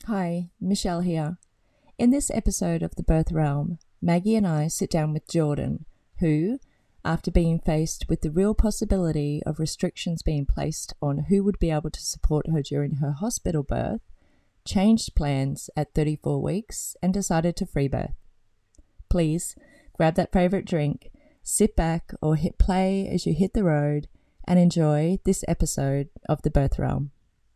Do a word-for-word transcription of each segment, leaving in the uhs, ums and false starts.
Hi, Michelle here. In this episode of The Birth Realm, Maggie and I sit down with Jordan, who, after being faced with the real possibility of restrictions being placed on who would be able to support her during her hospital birth, changed plans at thirty-four weeks and decided to free birth. Please grab that favourite drink, sit back or hit play as you hit the road and enjoy this episode of The Birth Realm.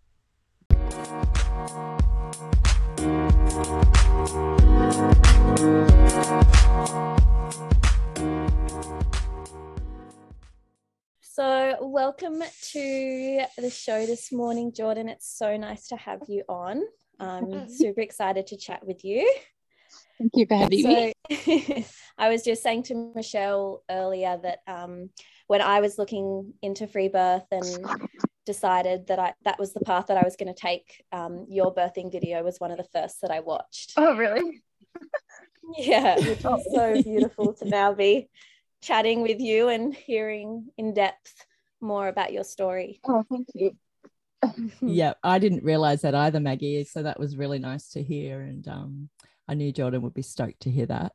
So welcome to the show this morning, Jordan. It's so nice to have you on. I'm super excited to chat with you. Thank you for having so, me. I was just saying to Michelle earlier that um, when I was looking into free birth and decided that I that was the path that I was going to take, um, your birthing video was one of the first that I watched. Oh, really? Yeah, which was so beautiful to now be chatting with you and hearing in depth more about your story. Oh, thank you. Yeah, I didn't realize that either, Maggie. So that was really nice to hear. And um, I knew Jordan would be stoked to hear that.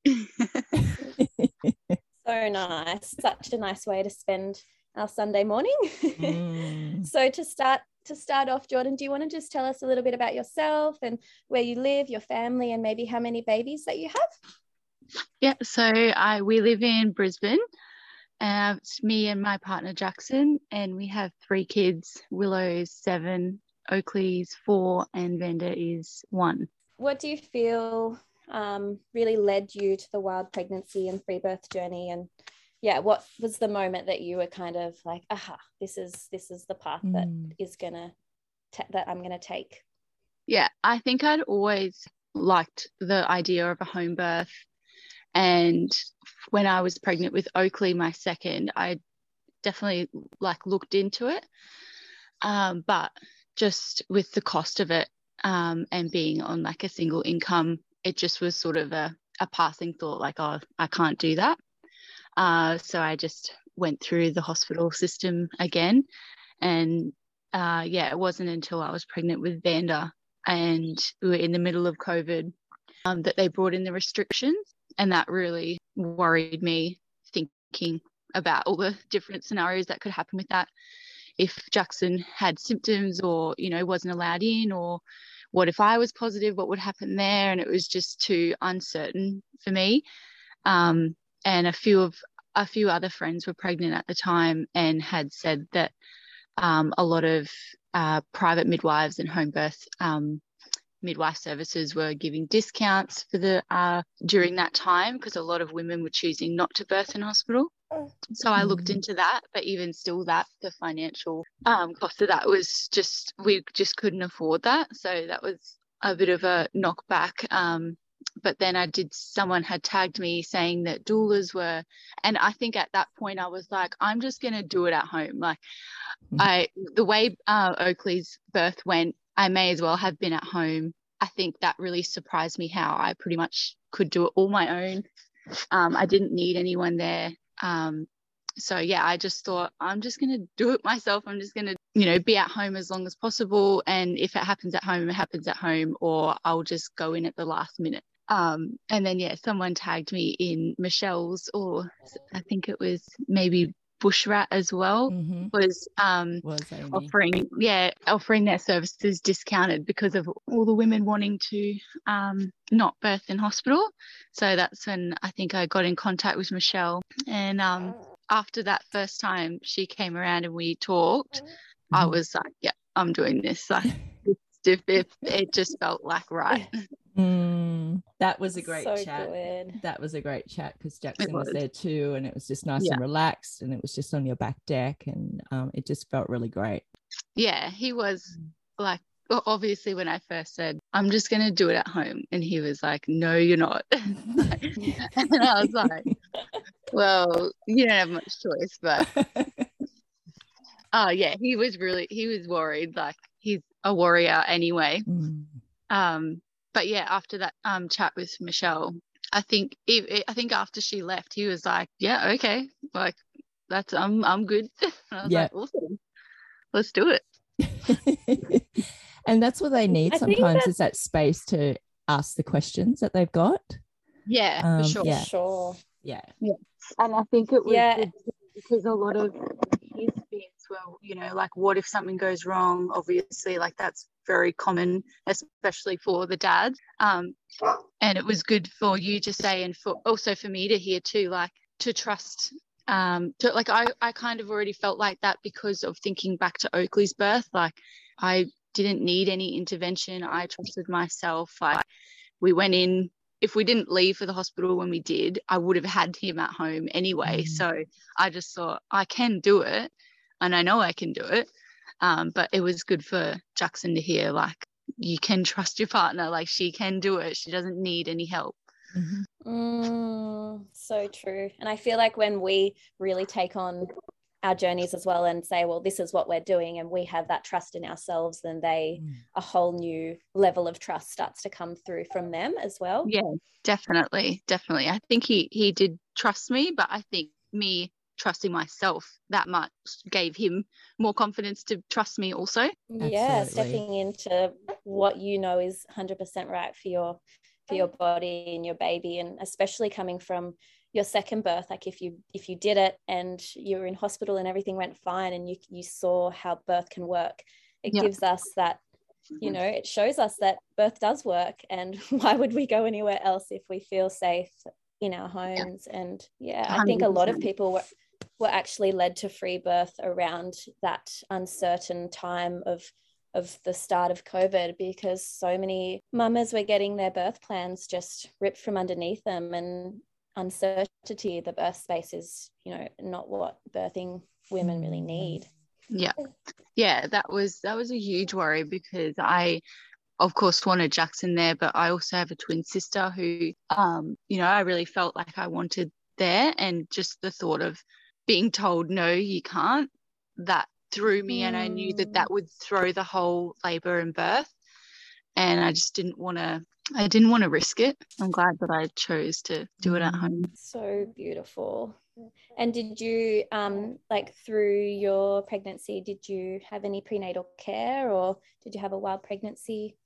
So nice. Such a nice way to spend our Sunday morning. Mm. So to start to start off, Jordan, do you want to just tell us a little bit about yourself and where you live, your family, and maybe how many babies that you have? Yeah, so I we live in Brisbane. Uh, it's me and my partner Jackson, and we have three kids. Willow's seven, Oakley's four, and Venda is one. What do you feel um, really led you to the wild pregnancy and free birth journey? And yeah, what was the moment that you were kind of like, aha, this is this is the path Mm. that is gonna ta- that I'm gonna take? Yeah, I think I'd always liked the idea of a home birth. And when I was pregnant with Oakley, my second, I definitely like looked into it. Um, but just with the cost of it um, and being on like a single income, it just was sort of a, a passing thought, like, oh, I can't do that. Uh, so I just went through the hospital system again. And uh, yeah, it wasn't until I was pregnant with Vanda and we were in the middle of COVID um, that they brought in the restrictions. And that really worried me, thinking about all the different scenarios that could happen with that. If Jackson had symptoms or, you know, wasn't allowed in, or what if I was positive, what would happen there? And it was just too uncertain for me. Um, and a few of a few other friends were pregnant at the time and had said that um, a lot of uh, private midwives and home birth um, midwife services were giving discounts for the uh, during that time, because a lot of women were choosing not to birth in hospital. So I looked into that, but even still, that the financial um, cost of that was just, we just couldn't afford that. So that was a bit of a knockback. Um, but then I did, someone had tagged me saying that doulas were, and I think at that point I was like, I'm just going to do it at home. Like I, the way uh, Oakley's birth went, I may as well have been at home. I think that really surprised me how I pretty much could do it all my own. Um, I didn't need anyone there. Um, so, yeah, I just thought I'm just going to do it myself. I'm just going to, you know, be at home as long as possible. And if it happens at home, it happens at home, or I'll just go in at the last minute. Um, and then, yeah, someone tagged me in Michelle's, or I think it was maybe Bushrat as well, Mm-hmm. was um Was Amy. offering yeah offering their services discounted because of all the women wanting to um not birth in hospital. So that's when I think I got in contact with Michelle, and um after that first time she came around and we talked, Mm-hmm. I was like, yeah, I'm doing this. Like it, it, it just felt like right. Mm, that was a great So chat. good. That was a great chat because Jackson was. was there too, and it was just nice Yeah. and relaxed, and it was just on your back deck, and um, it just felt really great. Yeah, he was like, well, obviously when I first said, I'm just going to do it at home, and he was like, no, you're not. And I was like, well, you don't have much choice, but oh yeah, he was really, he was worried. Like he's a warrior anyway. Mm. Um, but yeah, after that um chat with Michelle, I think it, I think after she left, he was like, yeah, okay, like that's I'm I'm good. And I was Yeah. like, awesome, let's do it. And that's what they need I think sometimes, that's- is that space to ask the questions that they've got. Yeah, Um, for sure. yeah. Sure. Yeah. And I think it was Yeah. good too, because a lot of his fears were, you know, like, what if something goes wrong? Obviously, like, that's very common, especially for the dads. Um, and it was good for you to say, and for also for me to hear too, like, to trust. Um, to, like, I, I kind of already felt like that because of thinking back to Oakley's birth. Like, I didn't need any intervention. I trusted myself. Like, we went in. If we didn't leave for the hospital when we did, I would have had him at home anyway. Mm. So I just thought, I can do it, and I know I can do it. Um, but it was good for Jackson to hear, like, you can trust your partner, like, she can do it. She doesn't need any help. Mm-hmm. Mm, so true. And I feel like when we really take on our journeys as well and say, well, this is what we're doing, and we have that trust in ourselves, then they mm. a whole new level of trust starts to come through from them as well. Yeah, definitely. Definitely. I think he, he did trust me, but I think me trusting myself that much gave him more confidence to trust me also. Yeah, Absolutely. Stepping into what you know is one hundred percent right for your for your body and your baby, and especially coming from your second birth. Like, if you if you did it and you were in hospital and everything went fine, and you you saw how birth can work, it yep. gives us that, you know, it shows us that birth does work, and why would we go anywhere else if we feel safe in our homes? Yep. And yeah, I think a lot of people were were actually led to free birth around that uncertain time of of the start of COVID, because so many mamas were getting their birth plans just ripped from underneath them, and uncertainty, the birth space is, you know, not what birthing women really need. Yeah. Yeah, that was that was a huge worry, because I of course wanted Jackson there, but I also have a twin sister who um, you know, I really felt like I wanted there, and just the thought of being told no, you can't, that threw me, mm. and I knew that that would throw the whole labour and birth, and I just didn't want to I didn't want to risk it. I'm glad that I chose to do it at home. So beautiful. And did you um like through your pregnancy, did you have any prenatal care, or did you have a wild pregnancy?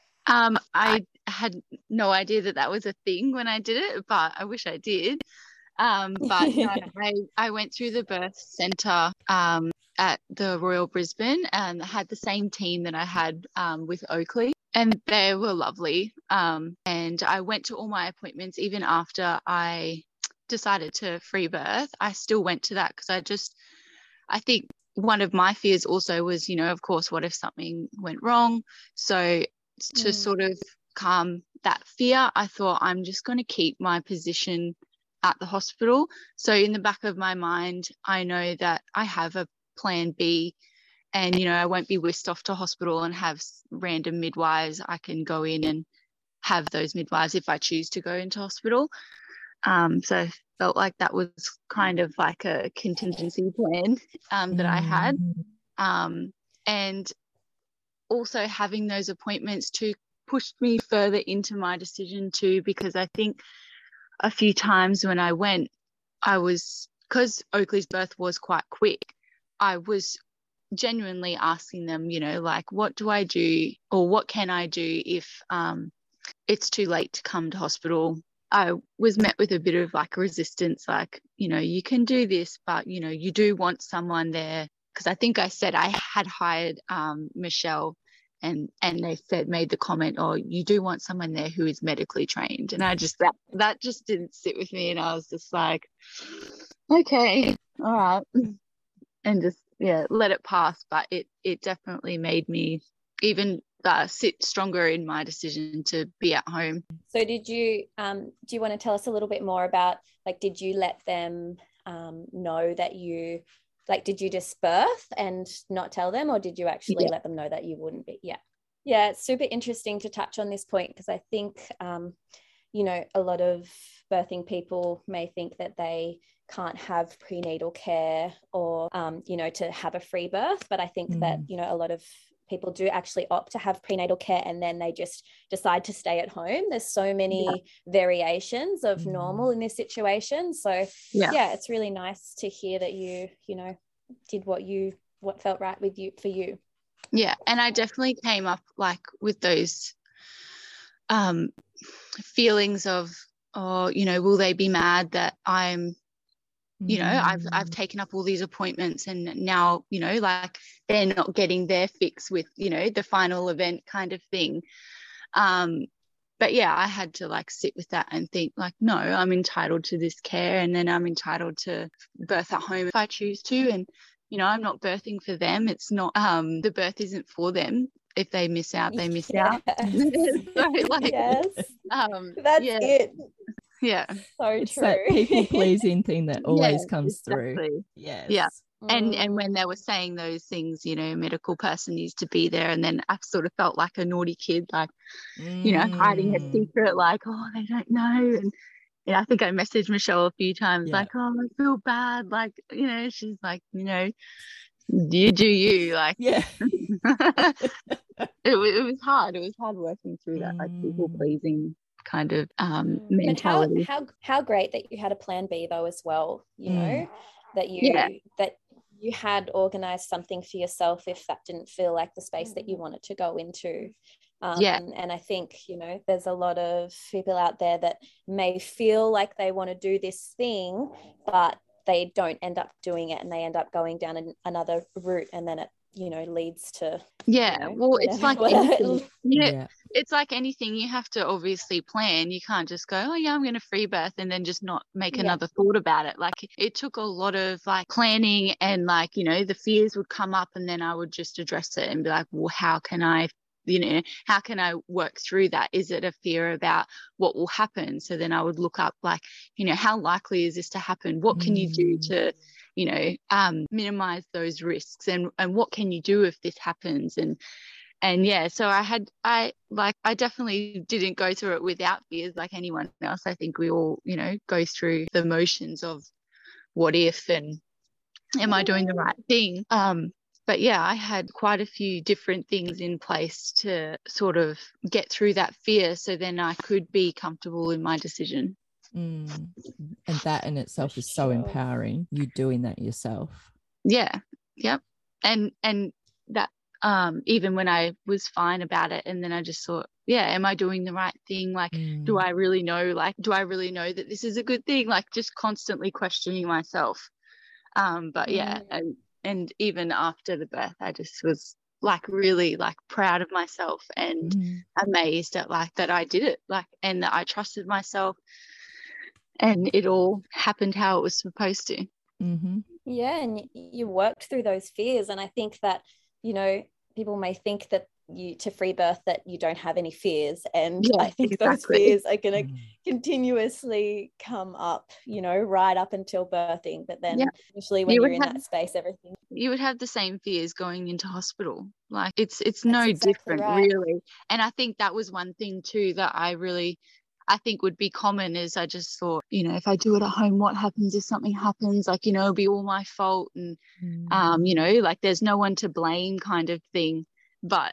Um I had no idea that that was a thing when I did it, but I wish I did. Um, but no, I, I went through the birth centre um, at the Royal Brisbane, and had the same team that I had um, with Oakley, and they were lovely. Um, and I went to all my appointments, even after I decided to free birth. I still went to that, because I just, I think one of my fears also was, you know, of course, what if something went wrong? So to mm. sort of calm that fear, I thought, I'm just going to keep my position at the hospital. So in the back of my mind, I know that I have a plan B, and, you know, I won't be whisked off to hospital and have random midwives. I can go in and have those midwives if I choose to go into hospital. Um, so I felt like that was kind of like a contingency plan um, that I had. Um, and also having those appointments too pushed me further into my decision too, because I think a few times when I went, I was, because Oakley's birth was quite quick, I was genuinely asking them, you know, like, what do I do, or what can I do if um, it's too late to come to hospital? I was met with a bit of like resistance, like, you know, you can do this, but, you know, you do want someone there. Because I think I said I had hired um, Michelle, And and they said, made the comment, oh, you do want someone there who is medically trained. And I just, that, that just didn't sit with me. And I was just like, okay, all right. And just, yeah, let it pass. But it, it definitely made me even uh, sit stronger in my decision to be at home. So did you, um, do you want to tell us a little bit more about, like, did you let them um, know that you, like, did you just birth and not tell them, or did you actually yeah. let them know that you wouldn't be? Yeah. Yeah. It's super interesting to touch on this point, because I think, um, you know, a lot of birthing people may think that they can't have prenatal care, or, um, you know, to have a free birth. But I think mm. that, you know, a lot of people do actually opt to have prenatal care, and then they just decide to stay at home. There's so many yeah. variations of mm. normal in this situation. So yeah. yeah, it's really nice to hear that you, you know, did what you, what felt right with you, for you. Yeah, and I definitely came up like with those um, feelings of, oh, you know, will they be mad that I'm, you know, I've I've taken up all these appointments and now, you know, like they're not getting their fix with, you know, the final event kind of thing. Um, but yeah, I had to like sit with that and think like, no, I'm entitled to this care, and then I'm entitled to birth at home if I choose to. And, you know, I'm not birthing for them. It's not, um, the birth isn't for them. If they miss out, they miss Yeah. out. So like, Yes, um, that's yeah, it. yeah, So It's true. that people pleasing thing that always yeah, comes through. exactly. Yes. Yeah. And and when Mm. they were saying those things, you know, a medical person needs to be there, and then I sort of felt like a naughty kid, like, you know, hiding a Mm. secret, like, oh, they don't know. And yeah, I think I messaged Michelle a few times, Yeah. like, oh, I feel bad, like, you know, she's like, you know, you do you, like, Yeah. it, wa- it was hard. It was hard working through that, like, people Mm. pleasing kind of um Mm. But how mentality. how how great that you had a plan B though as well, you Mm. know, that you Yeah. that you had organized something for yourself if that didn't feel like the space that you wanted to go into. Um, Yeah. and I think, you know, there's a lot of people out there that may feel like they want to do this thing, but they don't end up doing it, and they end up going down an, another route, and then it, you know, leads to, Yeah, you know, well, it's whatever, like whatever. anything. Yeah, Yeah. it's like anything. You have to obviously plan. You can't just go, oh yeah, I'm going to free birth and then just not make Yeah. another thought about it. Like it took a lot of like planning, and like, you know, the fears would come up, and then I would just address it and be like, well, how can I, you know, how can I work through that? Is it a fear about what will happen? So then I would look up like, you know, how likely is this to happen? What can you do Mm. to, you know, um, minimize those risks, and and what can you do if this happens? And and yeah, so I had I like I definitely didn't go through it without fears like anyone else. I think we all, you know, go through the motions of what if and am I doing the right thing? Um, but yeah, I had quite a few different things in place to sort of get through that fear, so then I could be comfortable in my decision. Mm. And that in itself For is so sure. empowering, you doing that yourself. Yeah, yep. And and that um even when I was fine about it, and then I just thought, yeah, am I doing the right thing? Like, Mm. do I really know, like, do I really know that this is a good thing? Like, just constantly questioning myself. Um, but yeah, Mm. and and even after the birth, I just was like really like proud of myself and Mm. amazed at like that I did it, like, and that I trusted myself, and it all happened how it was supposed to. Mm-hmm. Yeah, and y- you worked through those fears, and I think that, you know, people may think that you to free birth that you don't have any fears, and Yeah, I think those exactly. fears are going to Mm. continuously come up, you know, right up until birthing. But then Yeah. usually when You you're would in have that space, everything you would have the same fears going into hospital. Like it's it's that's no exactly different right. really. And I think that was one thing too that I really I think would be common, is I just thought, you know, if I do it at home, what happens if something happens? Like, you know, it'll be all my fault, and Mm. um, you know, like there's no one to blame kind of thing. But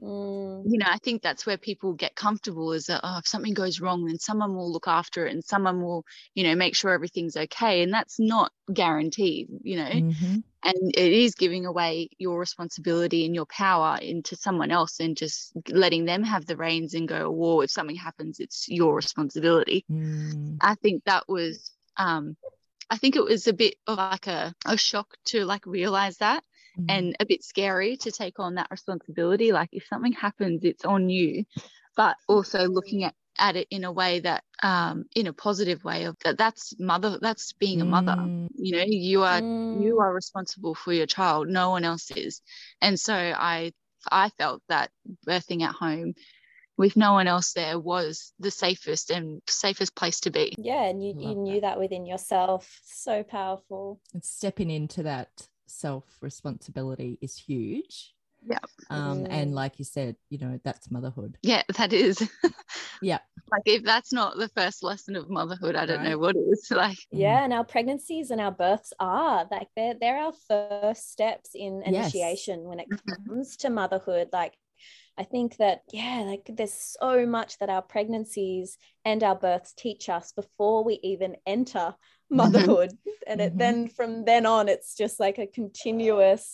Mm. you know, I think that's where people get comfortable, is that, oh, if something goes wrong, then someone will look after it and someone will, you know, make sure everything's okay. And that's not guaranteed, you know. Mm-hmm. And it is giving away your responsibility and your power into someone else, and just letting them have the reins and go, whoa, if something happens, it's your responsibility. Mm. I think that was um I think it was a bit of like a, a shock to like realize that, Mm. and a bit scary to take on that responsibility. Like if something happens, it's on you. But also looking at at it in a way that um in a positive way, of that that's mother that's being a mother. Mm. You know, you are Mm. you are responsible for your child, no one else is. And so I I felt that birthing at home with no one else there was the safest and safest place to be. Yeah, and you, you Love knew that. that within yourself. So powerful. And stepping into that self responsibility is huge. Yeah. Um, Mm. and like you said, you know, that's motherhood. Yeah, that is. Yeah. Like if that's not the first lesson of motherhood, I don't know Right. what is. Like Yeah, and our pregnancies and our births are like they're they're our first steps in Yes. initiation when it Mhm. comes to motherhood. Like I think that, yeah, like there's so much that our pregnancies and our births teach us before we even enter motherhood. And it Mhm. then from then on, it's just like a continuous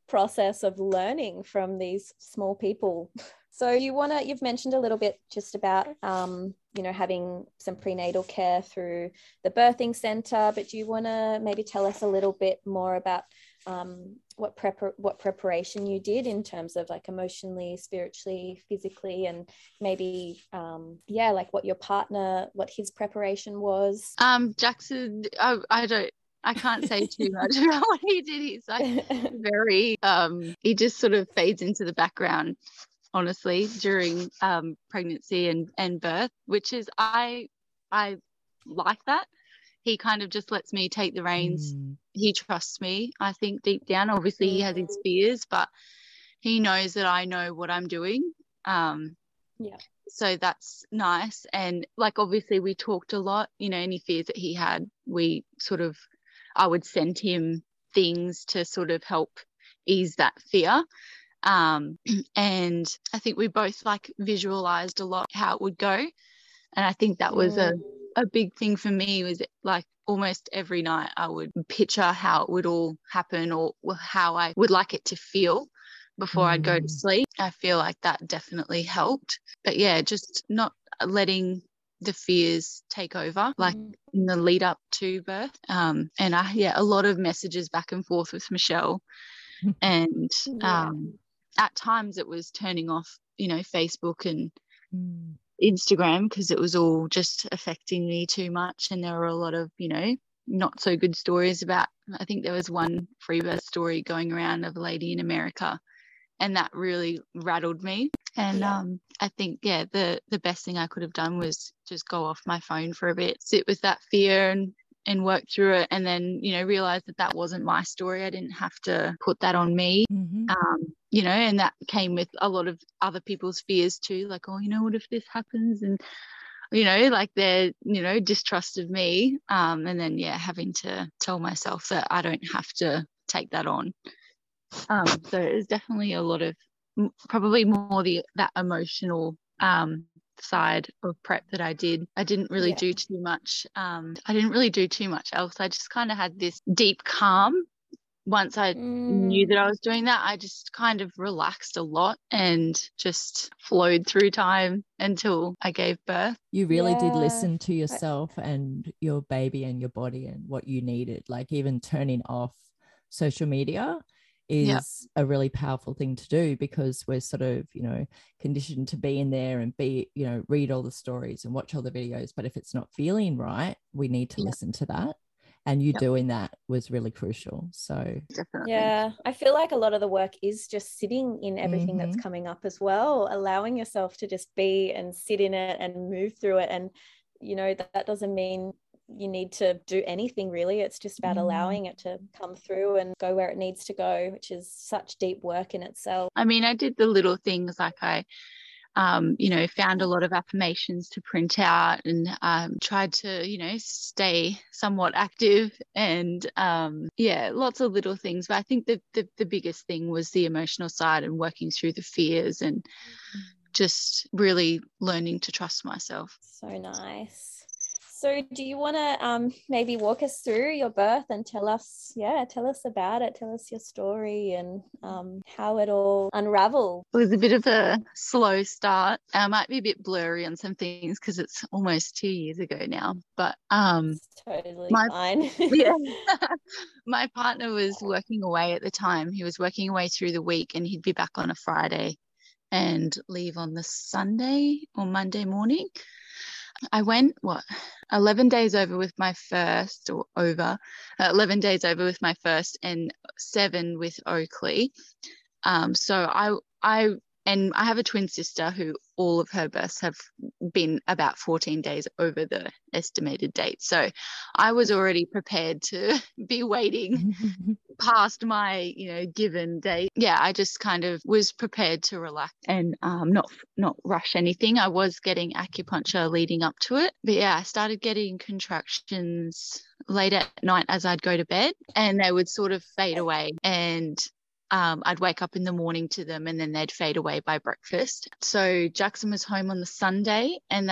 process of learning from these small people. So you want to, you've mentioned a little bit just about, um, you know, having some prenatal care through the birthing center, but do you want to maybe tell us a little bit more about um, what prep what preparation you did in terms of like emotionally, spiritually, physically, and maybe, um, yeah, like what your partner, what his preparation was? Um, Jackson, I, I don't, I can't say too much about what he did. He's like very, um, he just sort of fades into the background, honestly, during um, pregnancy and, and birth, which is, I, I like that. He kind of just lets me take the reins. Mm. He trusts me, I think, deep down. Obviously, mm. he has his fears, but he knows that I know what I'm doing. Um, yeah. So that's nice. And like, obviously we talked a lot, you know, any fears that he had, we sort of, I would send him things to sort of help ease that fear. Um, and I think we both like visualized a lot how it would go. And I think that was mm. a, a big thing for me, was like almost every night I would picture how it would all happen, or how I would like it to feel before mm. I'd go to sleep. I feel like that definitely helped. But yeah, just not letting the fears take over, like mm. in the lead up to birth. Um, and I, yeah, a lot of messages back and forth with Michelle. And yeah. um, at times it was turning off, you know, Facebook and mm. Instagram, because it was all just affecting me too much. And there were a lot of, you know, not so good stories about, I think there was one free birth story going around of a lady in America, and that really rattled me. And yeah. um, I think, yeah, the, the best thing I could have done was just go off my phone for a bit, sit with that fear and, and work through it, and then, you know, realize that that wasn't my story. I didn't have to put that on me. Mm-hmm. Um, you know, and that came with a lot of other people's fears too, like, oh, you know, what if this happens? And, you know, like their, you know, distrust of me. Um, and then, yeah, having to tell myself that I don't have to take that on. Um, so it was definitely a lot of, probably more the that emotional um, side of prep that I did. I didn't really yeah. do too much. Um, I didn't really do too much else. I just kind of had this deep calm. Once I mm. knew that I was doing that, I just kind of relaxed a lot and just flowed through time until I gave birth. You really yeah. did listen to yourself and your baby and your body and what you needed. Like even turning off social media is yep. a really powerful thing to do, because we're sort of, you know, conditioned to be in there and be, you know, read all the stories and watch all the videos. But if it's not feeling right, we need to yep. listen to that. And you yep. doing that was really crucial. So definitely. Yeah, I feel like a lot of the work is just sitting in everything mm-hmm. that's coming up as well, allowing yourself to just be and sit in it and move through it. And, you know, that, that doesn't mean you need to do anything really. It's just about mm. allowing it to come through and go where it needs to go, which is such deep work in itself. I mean, I did the little things, like I Um, you know, found a lot of affirmations to print out, and um, tried to, you know, stay somewhat active, and um, yeah, lots of little things. But I think the, the the biggest thing was the emotional side and working through the fears, and just really learning to trust myself. So nice. So do you want to um, maybe walk us through your birth and tell us, yeah, tell us about it. Tell us your story and um, how it all unraveled. It was a bit of a slow start. I might be a bit blurry on some things because it's almost two years ago now. But um, it's totally my, fine. yeah, my partner was working away at the time. He was working away through the week, and he'd be back on a Friday and leave on the Sunday or Monday morning. I went, what, eleven days over with my first, or over, uh, eleven days over with my first, and seven with Oakley. Um, so I, I, and I have a twin sister who all of her births have been about fourteen days over the estimated date. So I was already prepared to be waiting past my, you know, given date. Yeah, I just kind of was prepared to relax and um, not not rush anything. I was getting acupuncture leading up to it. But yeah, I started getting contractions late at night as I'd go to bed, and they would sort of fade away. And Um, I'd wake up in the morning to them, and then they'd fade away by breakfast. So Jackson was home on the Sunday, and that's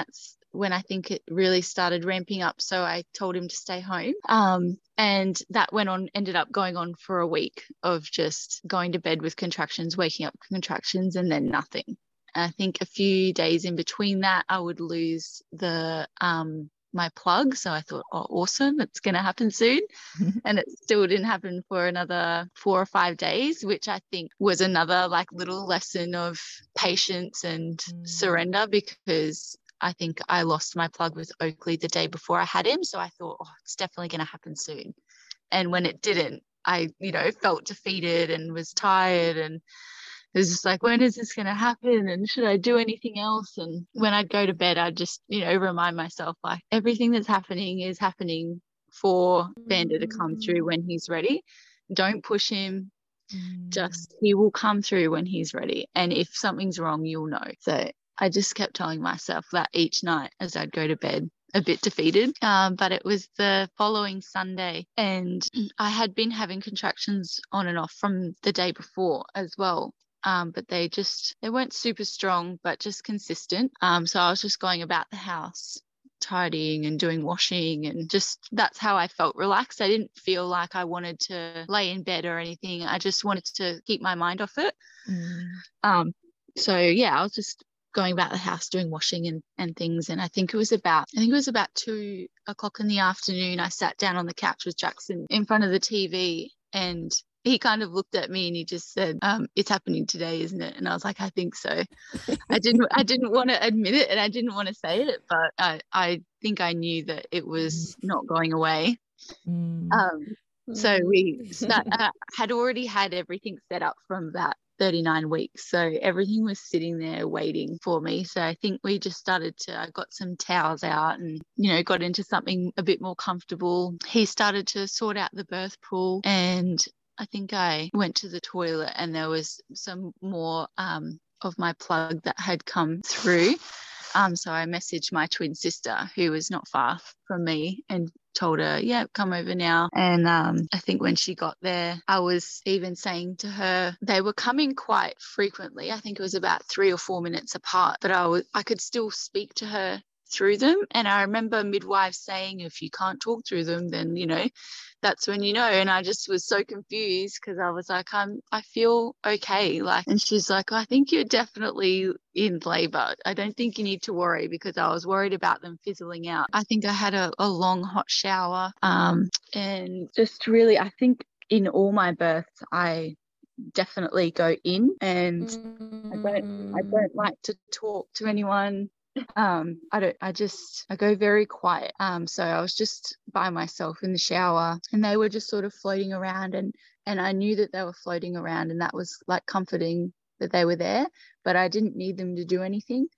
when I think it really started ramping up. So I told him to stay home. Um, and that went on, ended up going on for a week of just going to bed with contractions, waking up with contractions, and then nothing. I think a few days in between that, I would lose the um, my plug. So I thought, oh, awesome, it's going to happen soon. And it still didn't happen for another four or five days, which I think was another like little lesson of patience and mm. surrender, because I think I lost my plug with Oakley the day before I had him. So I thought, oh, it's definitely going to happen soon. And when it didn't, I, you know, felt defeated and was tired, and it was just like, when is this going to happen? And should I do anything else? And when I'd go to bed, I'd just, you know, remind myself, like, everything that's happening is happening for Vander to come through when he's ready. Don't push him. Mm. Just, he will come through when he's ready. And if something's wrong, you'll know. So I just kept telling myself that each night as I'd go to bed, a bit defeated. Um, but it was the following Sunday, and I had been having contractions on and off from the day before as well. Um, but they just, they weren't super strong, but just consistent. Um, so I was just going about the house, tidying and doing washing, and just, that's how I felt relaxed. I didn't feel like I wanted to lay in bed or anything. I just wanted to keep my mind off it. Mm. Um, so yeah, I was just going about the house doing washing and, and things. And I think it was about, I think it was about two o'clock in the afternoon. I sat down on the couch with Jackson in front of the T V, and he kind of looked at me and he just said, um, it's happening today, isn't it? And I was like, I think so. I didn't, I didn't want to admit it, and I didn't want to say it, but I, I think I knew that it was not going away. Mm. Um, so we start, uh, had already had everything set up from about thirty-nine weeks. So everything was sitting there waiting for me. So I think we just started to, I got some towels out and, you know, got into something a bit more comfortable. He started to sort out the birth pool, and I think I went to the toilet and there was some more um, of my plug that had come through. Um, so I messaged my twin sister, who was not far from me, and told her, yeah, come over now. And um, I think when she got there, I was even saying to her, they were coming quite frequently. I think it was about three or four minutes apart, but I was, I could still speak to her through them. And I remember midwives saying, if you can't talk through them, then, you know, that's when you know. And I just was so confused, because I was like, I'm, I feel okay. Like, and she's like, I think you're definitely in labor. I don't think you need to worry, because I was worried about them fizzling out. I think I had a, a long hot shower, um, and just really, I think in all my births, I definitely go in, and mm. I don't, I don't like to talk to anyone. Um, I don't, I just, I go very quiet. Um, so I was just by myself in the shower, and they were just sort of floating around, and, and I knew that they were floating around, and that was like comforting that they were there, but I didn't need them to do anything.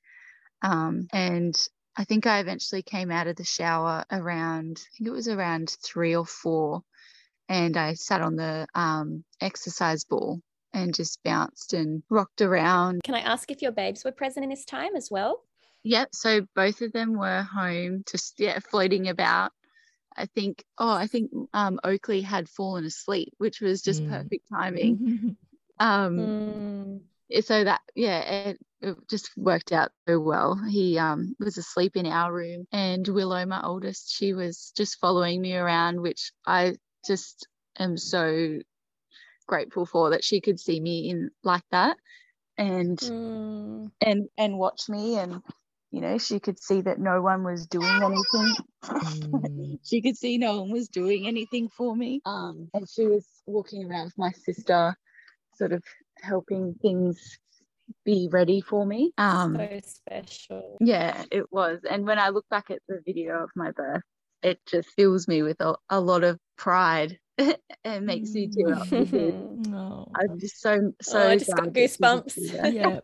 Um, and I think I eventually came out of the shower around, I think it was around three or four, and I sat on the um, exercise ball and just bounced and rocked around. Can I ask if your babes were present in this time as well? Yep, so both of them were home, just yeah, floating about. I think, oh, I think um, Oakley had fallen asleep, which was just mm. perfect timing. um, mm. So that, yeah, it, it just worked out so well. He um, was asleep in our room, and Willow, my oldest, she was just following me around, which I just am so grateful for, that she could see me in like that, and mm. and and watch me, and you know, she could see that no one was doing anything. Mm. She could see no one was doing anything for me. Um, and she was walking around with my sister, sort of helping things be ready for me. Um, so special. Yeah, it was. And when I look back at the video of my birth, it just fills me with a, a lot of pride. It makes me tear up. Oh. I'm just so, so oh, I just got goosebumps. Yeah.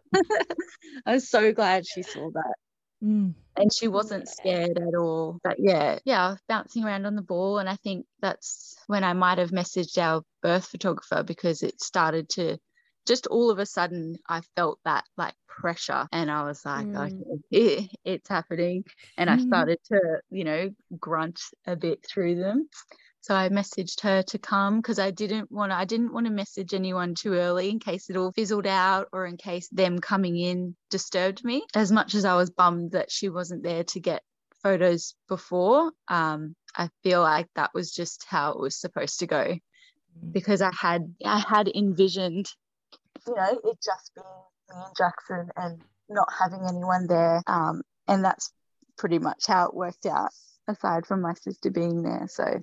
I was so glad she saw that. Mm. And she wasn't scared at all. But yeah, yeah, I was bouncing around on the ball, and I think that's when I might have messaged our birth photographer, because it started to just all of a sudden I felt that like pressure, and I was like, mm. okay, it, it's happening. And mm. I started to, you know, grunt a bit through them. So I messaged her to come because I didn't want to I didn't want to message anyone too early in case it all fizzled out or in case them coming in disturbed me. As much as I was bummed that she wasn't there to get photos before, um, I feel like that was just how it was supposed to go, because I had I had envisioned, you know, it just being me and Jackson and not having anyone there, um, and that's pretty much how it worked out, aside from my sister being there. So,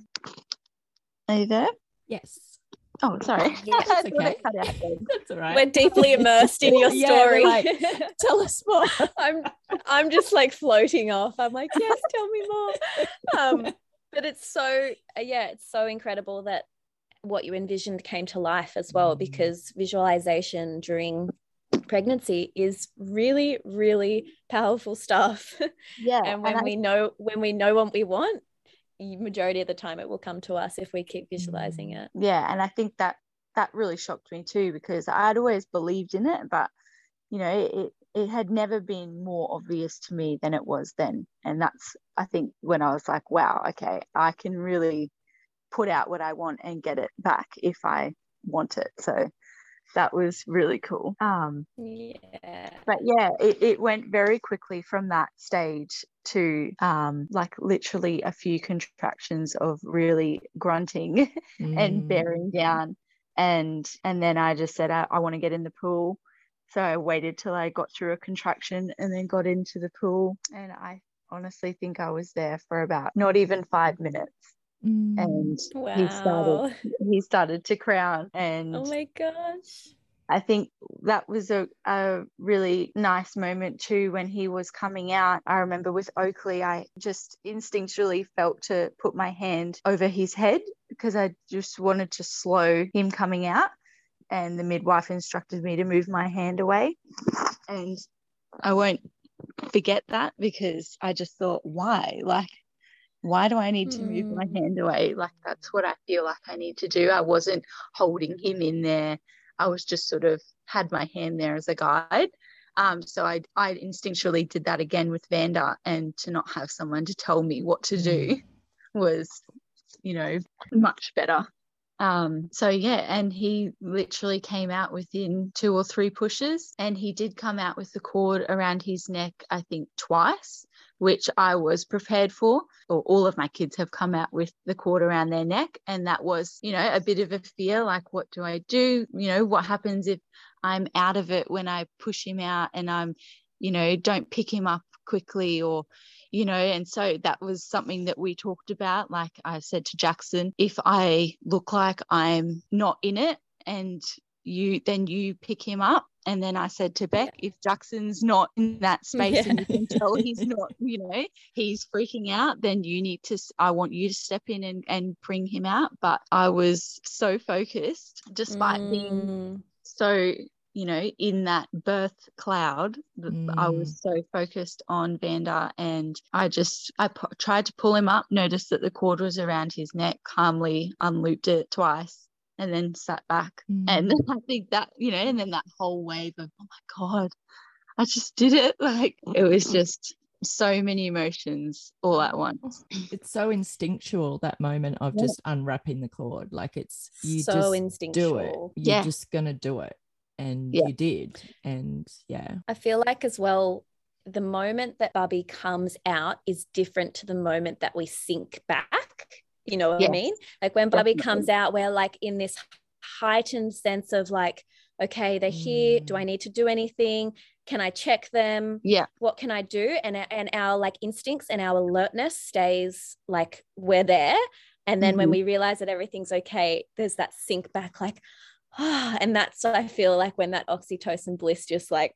are you there? Yes. Oh, sorry. Yeah, that's okay. Cut out then. That's all right. We're deeply immersed in your Yeah, story. we're like, tell us more. I'm I'm just like floating off. I'm like, yes, tell me more. Um, but it's so yeah, it's so incredible that what you envisioned came to life as well, because visualization during pregnancy is really, really powerful stuff. Yeah. And when and I, we know when we know what we want, majority of the time it will come to us if we keep visualizing it. yeah, and I think that that really shocked me too, because I'd always believed in it, but you know, it it had never been more obvious to me than it was then. And that's, I think, when I was like, wow, okay, I can really put out what I want and get it back if I want it. So that was really cool. Um, Yeah. but yeah, it, it went very quickly from that stage to um, like literally a few contractions of really grunting Mm. and bearing down. And and then I just said, I, I want to get in the pool. So I waited till I got through a contraction and then got into the pool. And I honestly think I was there for about not even five minutes. Mm. And Wow. he started he started to crown, and Oh my gosh. I think that was a, a really nice moment too when he was coming out. I remember with Oakley, I just instinctually felt to put my hand over his head because I just wanted to slow him coming out, and the midwife instructed me to move my hand away, and I won't forget that because I just thought, why? Like, why do I need to move my Mm. hand away? Like, that's what I feel like I need to do. I wasn't holding him in there. I was just sort of had my hand there as a guide. Um, so I, I instinctually did that again with Vanda, and to not have someone to tell me what to do was, you know, much better. Um, so yeah, and he literally came out within two or three pushes, and he did come out with the cord around his neck, I think twice, which I was prepared for. Or all of my kids have come out with the cord around their neck, and that was, you know, a bit of a fear, like, what do I do? You know, what happens if I'm out of it when I push him out and I'm, you know, don't pick him up quickly, or, you know. And so that was something that we talked about. Like I said to Jackson, if I look like I'm not in it and you then you pick him up. And then I said to Beck, yeah. if Jackson's not in that space yeah. and you can tell he's not, you know, he's freaking out, then you need to, I want you to step in and, and bring him out. But I was so focused, despite mm. being so, you know, in that birth cloud, mm. I was so focused on Vanda, and I just, I p- tried to pull him up, noticed that the cord was around his neck, calmly unlooped it twice, and then sat back. Mm. And I think that, you know, and then that whole wave of, oh my God, I just did it. Like, it was just so many emotions all at once. It's so instinctual, that moment of yeah. just unwrapping the cord. Like, it's, you so just instinctual. do it. You're yeah. just going to do it. And yeah. you did. And yeah. I feel like as well, the moment that Bubby comes out is different to the moment that we sink back. You know what yes. I mean? Like when Bubby Definitely. comes out, we're like in this heightened sense of like, okay, they're mm. here. Do I need to do anything? Can I check them? Yeah. What can I do? And, and our like instincts and our alertness stays like we're there. And then mm-hmm. when we realize that everything's okay, there's that sink back, like, ah, oh, and that's, I feel like when that oxytocin bliss just like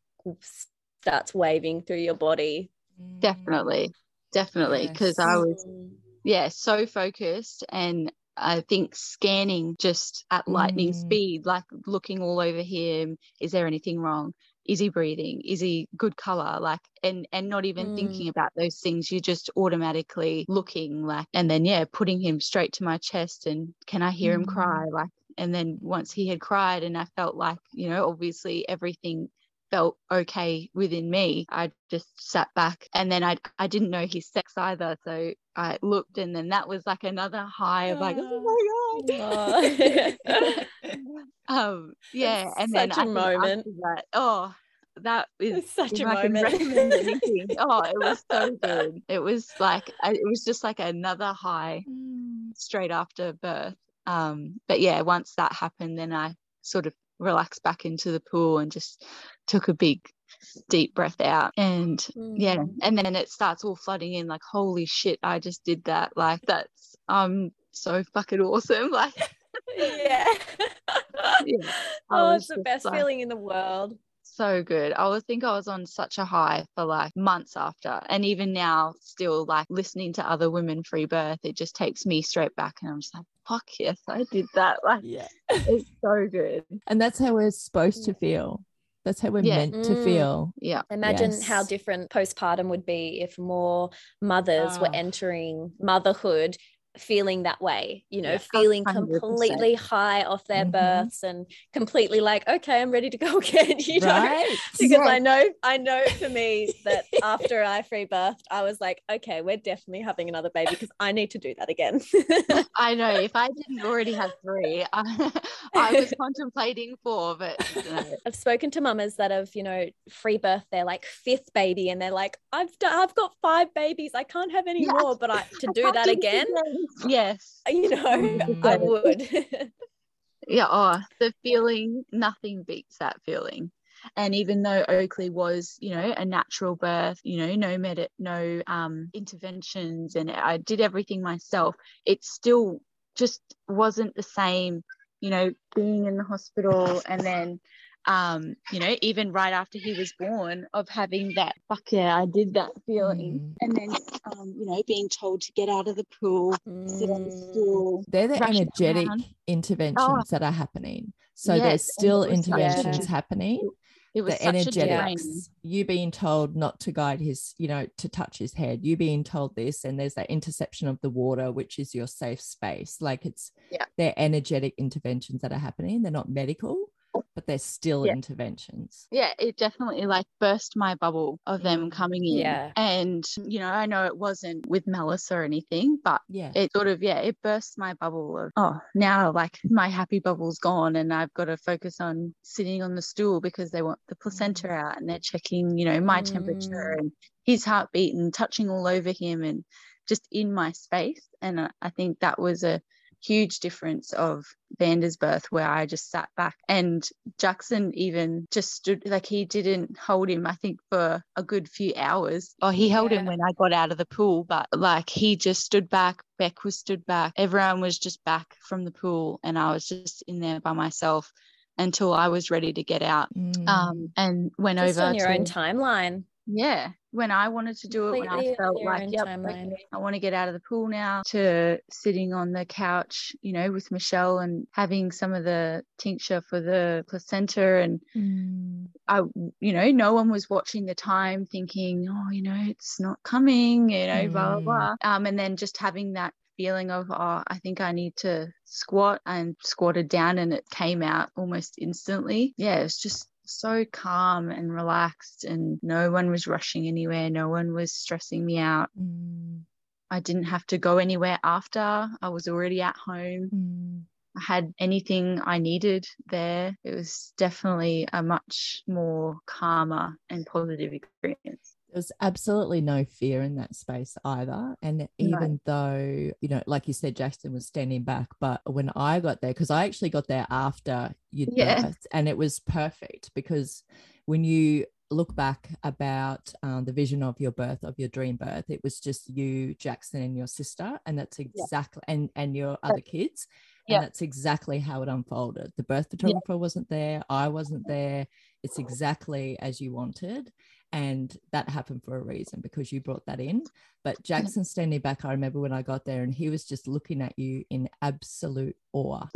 starts waving through your body. Definitely. Definitely. Because yes. I was, yeah, so focused, and I think scanning just at lightning mm. speed, like looking all over him. Is there anything wrong? Is he breathing? Is he good color? Like, and and not even mm. thinking about those things. You're just automatically looking, like, and then yeah, putting him straight to my chest, and can I hear mm. him cry? Like, and then once he had cried, and I felt like, you know, obviously everything felt okay within me, I just sat back, and then I I didn't know his sex either, so I looked, and then that was like another high of like, oh my God. Oh. um yeah, It's and then such a I think moment. after that, oh, that is, It's such if a I can moment. recommend anything, oh, it was so good. It was like, I- it was just like another high straight after birth. Um, but yeah, once that happened, then I sort of relaxed back into the pool and just took a big deep breath out, and yeah, Mm. and then it starts all flooding in, like, holy shit, I just did that. Like, that's um so fucking awesome. Like, Yeah. yeah, I Oh, was it's the just best like, feeling in the world. so good. I would think I was on such a high for like months after. And even now, still, like, listening to other women free birth, it just takes me straight back, and I'm just like, fuck yes, I did that. Like, Yeah. it's so good. And that's how we're supposed to feel. That's how we're Yeah. meant to Mm. feel. Yeah. Imagine Yes. how different postpartum would be if more mothers were Oh. entering motherhood feeling that way, you know, Yeah. feeling one hundred percent. completely high off their Mhm. births and completely like, okay, I'm ready to go again, you know, Right? because Yes. I know, I know for me that after I free birthed, I was like, okay, we're definitely having another baby because I need to do that again. I know, if I didn't already have three, I, I was contemplating four, but no. I've spoken to mamas that have, you know, free birth their like fifth baby, and they're like, I've done, I've got five babies, I can't have any Yeah, more, but I to I do can't that do this again, Yes. you know, Mm. I would. Yeah, oh, the feeling, nothing beats that feeling. And even though Oakley was, you know, a natural birth, you know, no med, no um, interventions, and I did everything myself, it still just wasn't the same, you know, being in the hospital, and then, um, you know, even right after he was born, of having that, fuck yeah, I did that feeling. Mm. And then, um, you know, being told to get out of the pool, sit on the Mm. stool. They're the rush energetic around. interventions that are happening. So Yes, there's and still it was such a interventions Yeah. happening. It was The such a energetics, drain. you being told not to guide his, you know, to touch his head, you being told this, and there's that interception of the water, which is your safe space. Like, it's, Yeah. they're energetic interventions that are happening. They're not medical, but they're still Yeah. interventions. Yeah, it definitely like burst my bubble of them Mm. coming in. Yeah. And, you know, I know it wasn't with Melissa or anything, but Yeah. it sort of, yeah, it burst my bubble of, oh, now like my happy bubble's gone, and I've got to focus on sitting on the stool because they want the placenta out, and they're checking, you know, my Mm. temperature and his heartbeat and touching all over him and just in my space. And I, I think that was a huge difference of Vander's birth, where I just sat back, and Jackson even just stood, like, he didn't hold him, I think, for a good few hours. Oh, he held him Yeah. when I got out of the pool, but like, he just stood back. Beck was stood back. Everyone was just back from the pool, and I was just in there by myself until I was ready to get out. Mm. Um, and went Just over on your to, own timeline. yeah, when I wanted to do it, when I Completely on felt your like, own yep, timeline. okay, I want to get out of the pool now, to sitting on the couch, you know, with Michelle and having some of the tincture for the placenta. And Mm. I, you know, no one was watching the time thinking, oh, you know, it's not coming, you know, blah, blah, Mm. blah. Um, and then just having that feeling of, oh, I think I need to squat, and squatted down, and it came out almost instantly. Yeah, it's just so calm and relaxed, and no one was rushing anywhere. No one was stressing me out. Mm. I didn't have to go anywhere after. I was already at home. Mm. I had anything I needed there. It was definitely a much more calmer and positive experience. There was absolutely no fear in that space either. And even though, you know, like you said, Jackson was standing back, but when I got there, because I actually got there after you'd Yeah. birthed, and it was perfect, because when you look back about um, the vision of your birth, of your dream birth, it was just you, Jackson, and your sister, and that's exactly, and, and your other kids. And Yeah. that's exactly how it unfolded. The birth photographer wasn't there. I wasn't there. It's exactly as you wanted. And that happened for a reason, because you brought that in. But Jackson standing back, I remember when I got there, and he was just looking at you in absolute awe.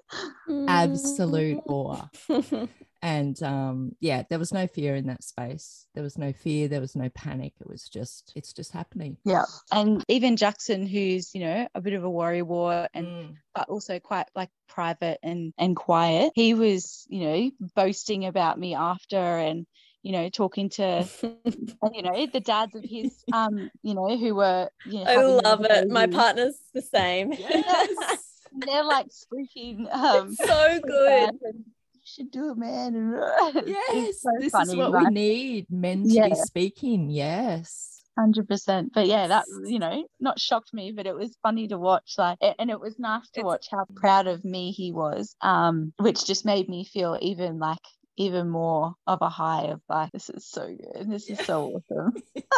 Absolute awe. And um, yeah, there was no fear in that space. There was no fear. There was no panic. It was just, it's just happening. Yeah. And even Jackson, who's, you know, a bit of a worrywart, and Mm. but also quite like private and and quiet, he was, you know, boasting about me after, and you know, talking to, you know, the dads of his, um, you know, who were, you know, I having love it. My babies. partner's the same. Yes. They're like speaking. Um, so good. you should do it, man. Yes, so this funny, is what like, we need, men to yeah. be speaking. Yes. one hundred percent. But yeah, that, you know, not shocked me, but it was funny to watch. Like, and it was nice to It's- watch how proud of me he was, um, which just made me feel even like even more of a high of like, this is so good. This is so awesome.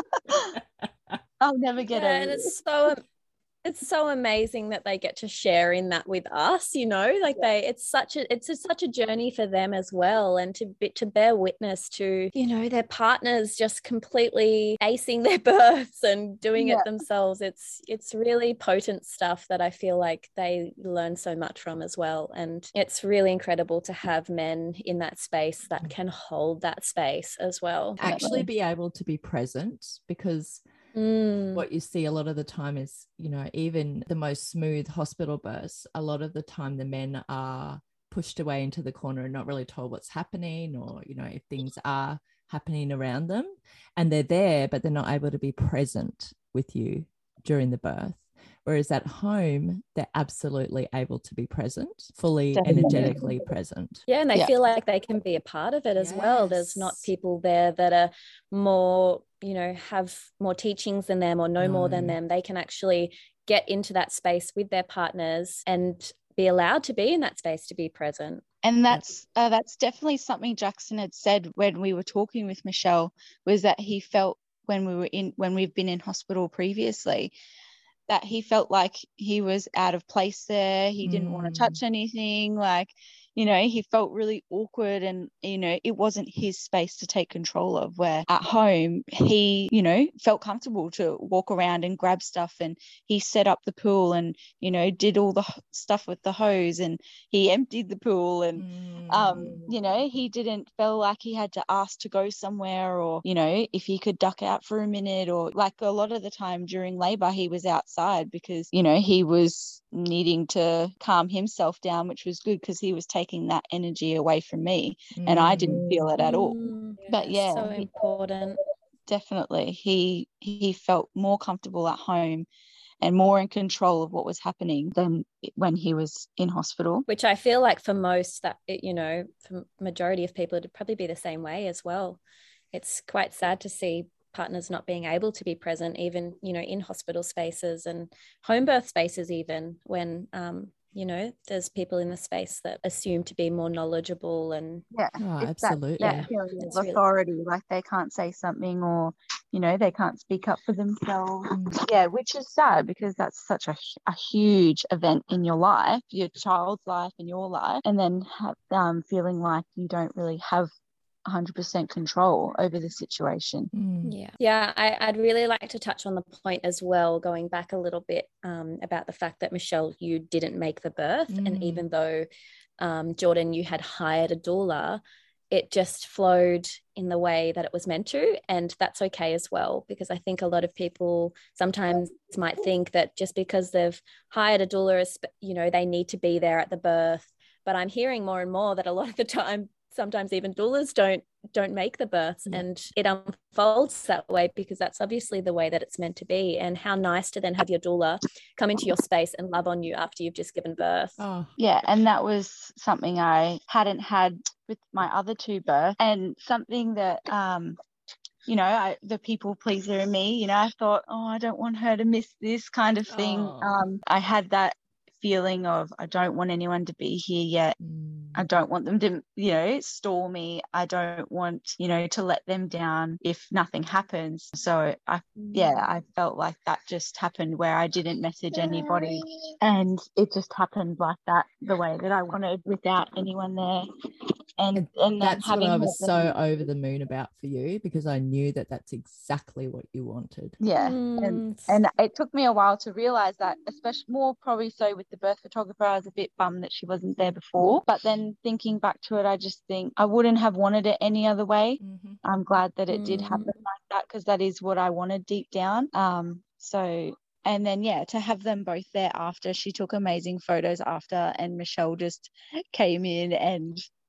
I'll never get yeah, over and it. it's so it's so amazing that they get to share in that with us, you know, like Yeah. they it's such a it's a, such a journey for them as well, and to be, to bear witness to, you know, their partners just completely acing their births and doing Yeah. it themselves. It's it's really potent stuff that I feel like they learn so much from as well, and it's really incredible to have men in that space that can hold that space as well. Actually be able to be present, because Mm. what you see a lot of the time is, you know, even the most smooth hospital births, a lot of the time the men are pushed away into the corner and not really told what's happening, or, you know, if things are happening around them, and they're there, but they're not able to be present with you during the birth. Whereas at home, they're absolutely able to be present, fully Definitely. energetically present. Yeah, and they Yeah. feel like they can be a part of it as well. There's not people there that are more, you know, have more teachings than them or know No. more than them. They can actually get into that space with their partners and be allowed to be in that space, to be present. And that's uh, that's definitely something Jackson had said when we were talking with Michelle, was that he felt when we were in when we've been in hospital previously, that he felt like he was out of place there. He didn't Mm. want to touch anything. Like, you know, he felt really awkward, and, you know, it wasn't his space to take control of, where at home he, you know, felt comfortable to walk around and grab stuff, and he set up the pool and, you know, did all the stuff with the hose, and he emptied the pool, and Mm. um you know, he didn't feel like he had to ask to go somewhere, or, you know, if he could duck out for a minute, or like a lot of the time during labor he was outside because, you know, he was needing to calm himself down, which was good because he was taking that energy away from me, and I didn't feel it at all. Mm, But yeah, so he- important. definitely he he felt more comfortable at home and more in control of what was happening than when he was in hospital. Which I feel like for most, that, you know, for majority of people, it'd probably be the same way as well. It's quite sad to see partners not being able to be present, even, you know, in hospital spaces and home birth spaces, even when, um, you know, there's people in the space that assume to be more knowledgeable. And Yeah, Oh, it's absolutely. that, Yeah, that feeling it's of really- authority, like they can't say something, or, you know, they can't speak up for themselves. Mm. Yeah, which is sad because that's such a, a huge event in your life, your child's life and your life, and then have, um, feeling like you don't really have one hundred percent control over the situation. Mm. Yeah, yeah. I, I'd really like to touch on the point as well, going back a little bit, um, about the fact that, Michelle, you didn't make the birth, Mm. and even though, um, Jordan, you had hired a doula, it just flowed in the way that it was meant to, and that's okay as well, because I think a lot of people sometimes might think that just because they've hired a doula, you know, they need to be there at the birth. But I'm hearing more and more that a lot of the time, sometimes even doulas don't don't make the births, Yeah. and it unfolds that way because that's obviously the way that it's meant to be. And how nice to then have your doula come into your space and love on you after you've just given birth. Oh, Yeah, and that was something I hadn't had with my other two births, and something that, um, you know, I, the people pleaser in me, you know, I thought, oh, I don't want her to miss this kind of thing. Oh. Um, I had that feeling of, I don't want anyone to be here yet. mm. I don't want them to, you know, stall me. I don't want, you know, to let them down if nothing happens. So I, yeah, I felt like that just happened where I didn't message anybody, and it just happened like that, the way that I wanted, without anyone there. And, And and then that's what having I was them- so over the moon about for you, because I knew that that's exactly what you wanted. yeah. Mm. And and it took me a while to realize that, especially more probably so with the birth photographer. I was a bit bummed that she wasn't there before, but then thinking back to it, I just think I wouldn't have wanted it any other way. Mm-hmm. I'm glad that it did happen Mm. like that, because that is what I wanted deep down. Um so and then, yeah, to have them both there after, she took amazing photos after, and Michelle just came in and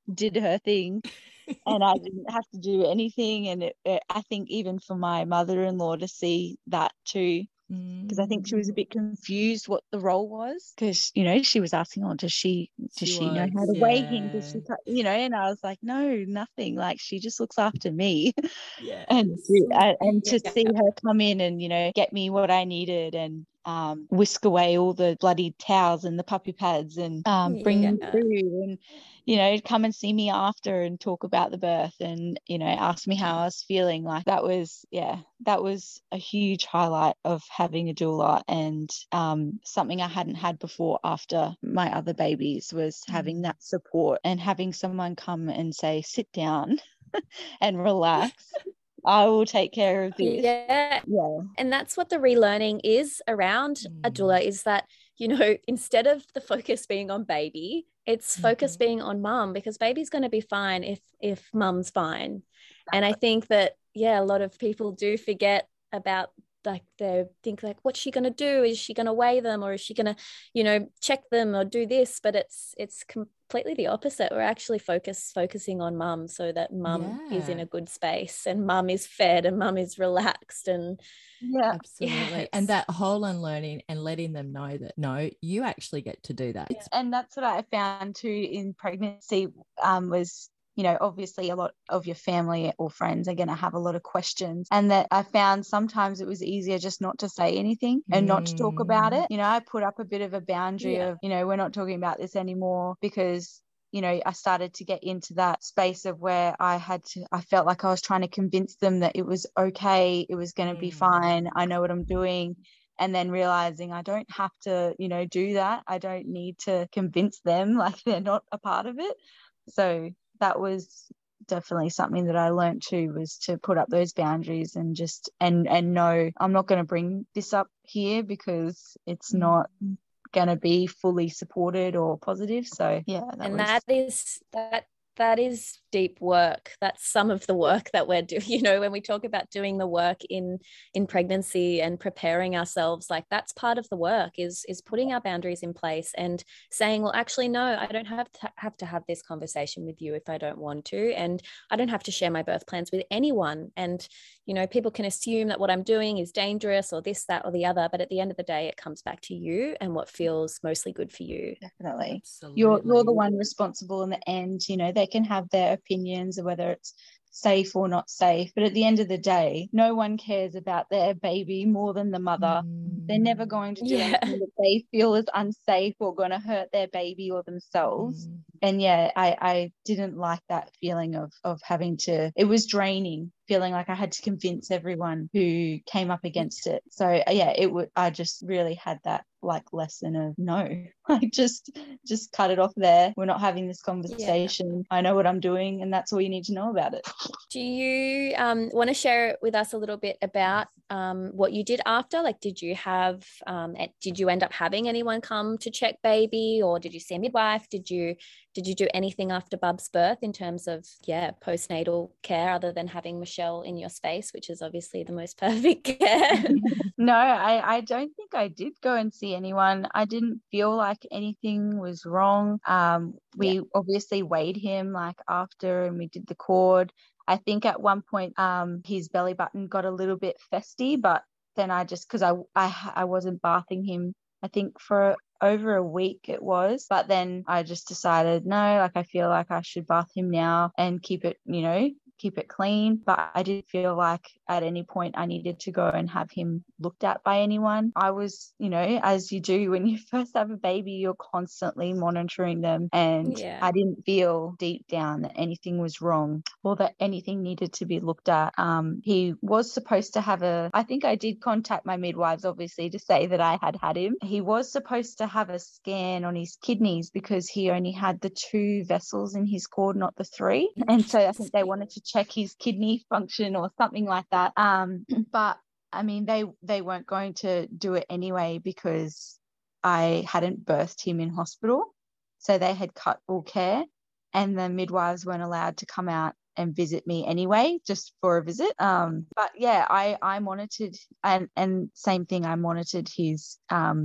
did her thing. And I didn't have to do anything. And it, it, I think even for my mother-in-law to see that too, because I think she was a bit confused what the role was, because, you know, she was asking, oh, does she does she, She she know was, how to weigh him? yeah. Does she, you know? And I was like, no, nothing. Like, she just looks after me. Yeah. and and, and to Yeah. see her come in and, you know, get me what I needed and um, whisk away all the bloody towels and the puppy pads and um, bring me Yeah. food and, you know, come and see me after and talk about the birth and, you know, ask me how I was feeling. Like, that was, yeah, that was a huge highlight of having a doula, and um, something I hadn't had before after my other babies was having that support and having someone come and say, sit down and relax. I will take care of this. Yeah. Yeah. And that's what the relearning is around a doula, is that, you know, instead of the focus being on baby, it's focus Mhm. being on mum, because baby's going to be fine if if mum's fine. And I think that, yeah, a lot of people do forget about, like, they think like, what's she going to do? Is she going to weigh them, or is she going to, you know, check them or do this? But it's it's completely the opposite. We're actually focus focusing on mum, so that mum is in Yeah. a good space and mum is fed and mum is relaxed. And Yeah. Absolutely. yeah, And it's- that whole unlearning and letting them know that, no, you actually get to do that. It's And that's what I found too in pregnancy, um, was, you know, obviously a lot of your family or friends are going to have a lot of questions, and that I found sometimes it was easier just not to say anything and not to talk about Mm. it. You know, I put up a bit of a boundary Yeah. of, you know, we're not talking about this anymore, because, you know, I started to get into that space of where I had to, I felt like I was trying to convince them that it was okay, it was going to be Mm. fine, I know what I'm doing. And then realizing I don't have to, you know, do that. I don't need to convince them like they're not a part of it. So that was definitely something that I learned too, was to put up those boundaries and just and and know I'm not going to bring this up here because it's Mm. not going to be fully supported or positive. So yeah, that and was that is that that is deep work. That's some of the work that we're doing, you know, when we talk about doing the work in in pregnancy and preparing ourselves, like, that's part of the work, is is putting our boundaries in place and saying, well, actually, no, I don't have to have to have this conversation with you if I don't want to, and I don't have to share my birth plans with anyone. And, you know, people can assume that what I'm doing is dangerous or this, that, or the other, but at the end of the day, it comes back to you and what feels mostly good for you. definitely Absolutely. you're you're the one responsible in the end. You know, they can have their opinions of whether it's safe or not safe, but at the end of the day, no one cares about their baby more than the mother. Mm. They're never going to do Yeah. anything that they feel is unsafe or going to hurt their baby or themselves. Mm. And yeah, I, I didn't like that feeling of of having to, it was draining, feeling like I had to convince everyone who came up against it. So yeah, it would, I just really had that like lesson of no, like just just cut it off there. We're not having this conversation. Yeah. I know what I'm doing, and that's all you need to know about it. Do you um, want to share with us a little bit about um, what you did after? Like, did you have, um, did you end up having anyone come to check baby, or did you see a midwife? Did you, did you do anything after Bub's birth in terms of, yeah, postnatal care, other than having Michelle in your space, which is obviously the most perfect care? No, I, I don't think I did go and see anyone. I didn't feel like anything was wrong. Um, we yeah. obviously weighed him like after, and we did the cord. I think at one point um, his belly button got a little bit festy, but then I just, because I, I, I wasn't bathing him, I think for over a week it was, but then I just decided, no, like I feel like I should bath him now and keep it, you know, keep it clean. But I didn't feel like at any point I needed to go and have him looked at by anyone. I was, you know, as you do when you first have a baby, you're constantly monitoring them, and Yeah. I didn't feel deep down that anything was wrong or that anything needed to be looked at. Um, he was supposed to have a, I think I did contact my midwives obviously to say that I had had him. He was supposed to have a scan on his kidneys because he only had the two vessels in his cord, not the three. And so I think they wanted to check his kidney function or something like that. Um, but I mean, they they weren't going to do it anyway because I hadn't birthed him in hospital. So they had cut all care, and the midwives weren't allowed to come out and visit me anyway, just for a visit. Um, but yeah, I I monitored, and and same thing, I monitored his um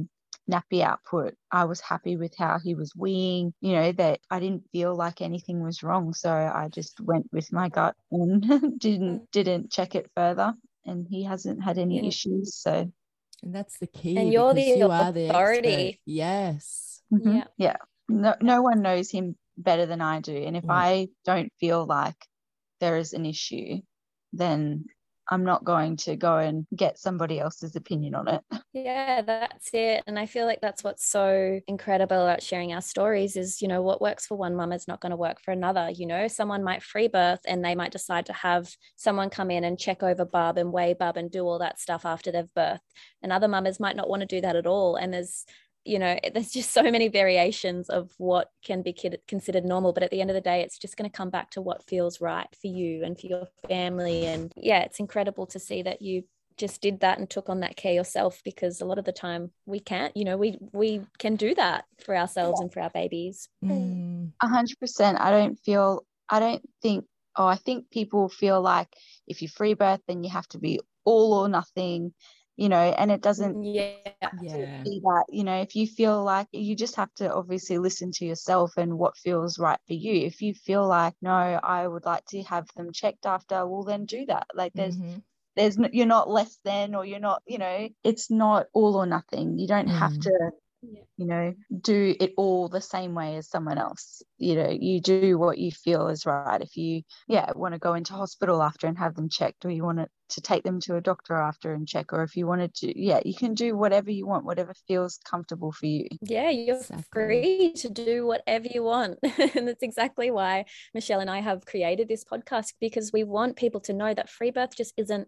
nappy output. I was happy with how he was weeing, you know, that I didn't feel like anything was wrong. So I just went with my gut and didn't didn't check it further. And he hasn't had any Yeah. issues. So And that's the key. And you're because the you are the authority. expert. Yes. mhm, Yeah. yeah, no, no one knows him better than I do. And if Mm. I don't feel like there is an issue, then I'm not going to go and get somebody else's opinion on it. Yeah, that's it. And I feel like that's what's so incredible about sharing our stories is, you know, what works for one mum is not going to work for another. You know, someone might free birth and they might decide to have someone come in and check over bub and weigh bub and do all that stuff after they've birthed. And other mamas might not want to do that at all. And there's, you know, there's just so many variations of what can be considered normal. But at the end of the day, it's just going to come back to what feels right for you and for your family. And yeah, it's incredible to see that you just did that and took on that care yourself, because a lot of the time we can't, you know, we we can do that for ourselves and for our babies. Mm. A hundred percent. I don't feel, I don't think, oh, I think people feel like if you free birth, then you have to be all or nothing, you know, and it doesn't Yeah. Yeah. be that, you know, if you feel like, you just have to obviously listen to yourself and what feels right for you. If you feel like, no, I would like to have them checked after, well, then do that. Like there's, Mm-hmm. there's no, you're not less than, or you're not, you know, it's not all or nothing. You don't have Mm. to, Yeah. you know, do it all the same way as someone else. You know, you do what you feel is right. If you, yeah, want to go into hospital after and have them checked, or you want to take them to a doctor after and check, or if you wanted to, yeah, you can do whatever you want, whatever feels comfortable for you. Yeah, you're Exactly. free to do whatever you want. And that's exactly why Michelle and I have created this podcast, because we want people to know that free birth just isn't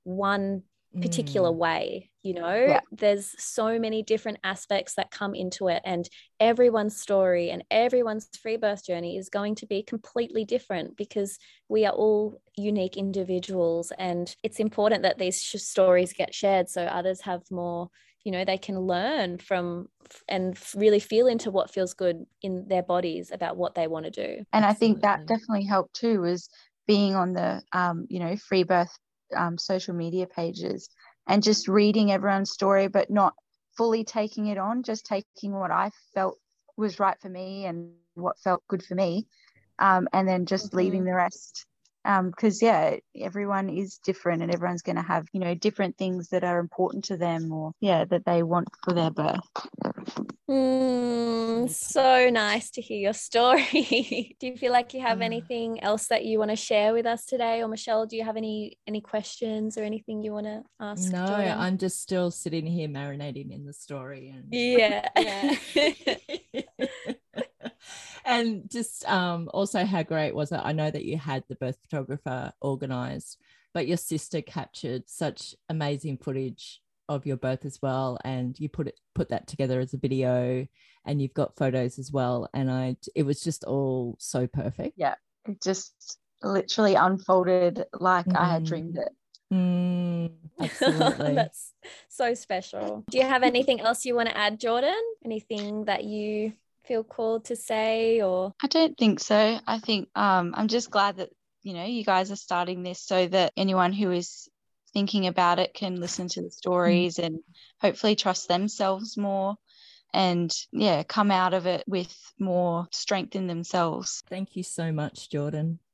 one particular Mm. way. You know, Yeah. there's so many different aspects that come into it, and everyone's story and everyone's free birth journey is going to be completely different, because we are all unique individuals, and it's important that these sh- stories get shared so others have more, you know, they can learn from and really feel into what feels good in their bodies about what they want to do. And I think that Absolutely. definitely helped too, is being on the, um, you know, free birth um, social media pages and just reading everyone's story, but not fully taking it on, just taking what I felt was right for me and what felt good for me, um, and then just Mhm. leaving the rest. Because, um, yeah, everyone is different and everyone's going to have, you know, different things that are important to them, or, yeah, that they want for their birth. Mm, so nice to hear your story. Do you feel like you have Uh, anything else that you want to share with us today? Or Michelle, do you have any any questions or anything you want to ask No, Jordan? I'm just still sitting here marinating in the story. And Yeah. yeah. And just um, also, how great was it? I know that you had the birth photographer organized, but your sister captured such amazing footage of your birth as well, and you put it put that together as a video, and you've got photos as well, and I it was just all so perfect. Yeah, it just literally unfolded like Mm. I had dreamed it. Mm, absolutely. That's so special. Do you have anything else you want to add, Jordan? Anything that you feel called to say? Or I don't think so. I think um, I'm just glad that, you know, you guys are starting this so that anyone who is thinking about it can listen to the stories and hopefully trust themselves more, and yeah, come out of it with more strength in themselves. Thank you so much, Jordan.